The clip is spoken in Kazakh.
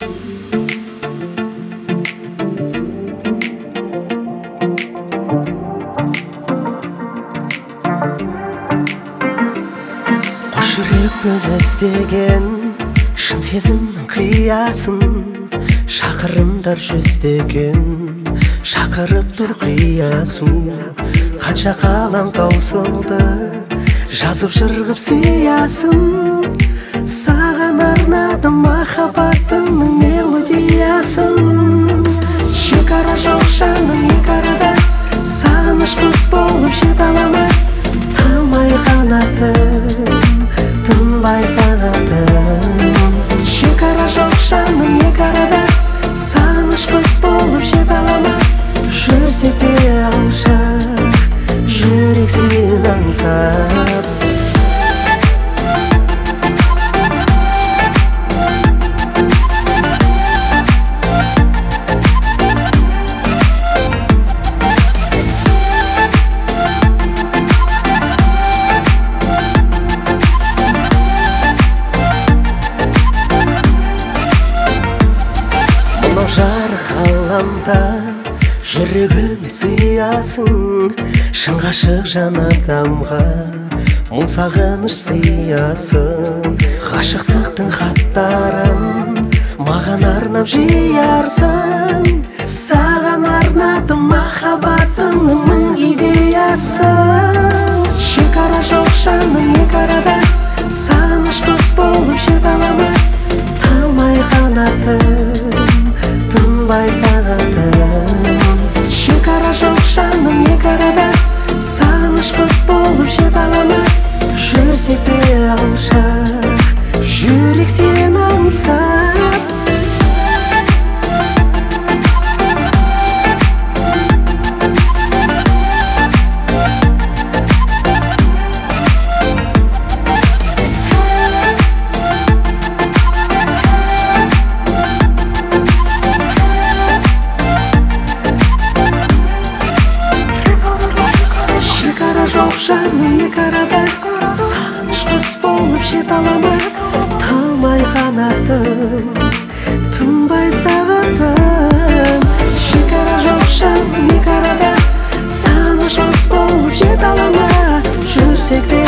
Қос жүрек көз іздеген шын сезімнің қиясын, шақырымдар жүздеген шақырып тұр қиясу. Қанша қалам таусылды жазып жырғып сиясын, саған арнадым махаббатымның мелодиясын. Шекара жоқ жаным екі арада, сағыныш құс болып жете аламын. Талмай қанатым, тынбай сағатым. Шекара жоқ жаным екі арада, сағыныш құс болып жете аламын. Жүрсек те алшақ, жүрек сені аңсап. Жарық ғаламда жүрегіме сыясың, шын ғашық жан адамға мұң сағыныш сыясың. Ғашықтықтың хаттарын маған арнап жиярсың, саған арнадым махаббатымның мың идеясын. Шекара жоқ жаным екі арада, сағыныш құс болып жете аламын. Талмай қанатым, тынбай сағатым. Шекара жоқ жаным екі арада, сағыныш құс болып жете аламын. Жүрсек те алшақ, жүрек сені аңсап. Жоқ жаным екі арада, сағыныш құс болып жете аламын. Талмай қанатым, тынбай сағатым. Шекара жоқ жаным екі арада, сағыныш құс болып жете аламын. Жүрсек те